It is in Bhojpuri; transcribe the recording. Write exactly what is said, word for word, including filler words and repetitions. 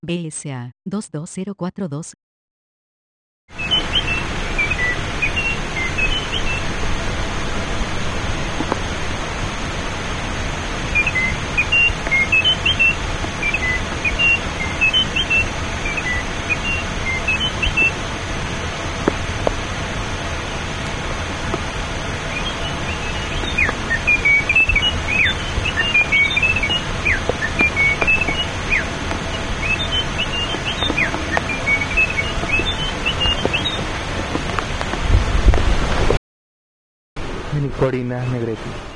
B S A dos dos cero cuatro dos. Corina Negrete.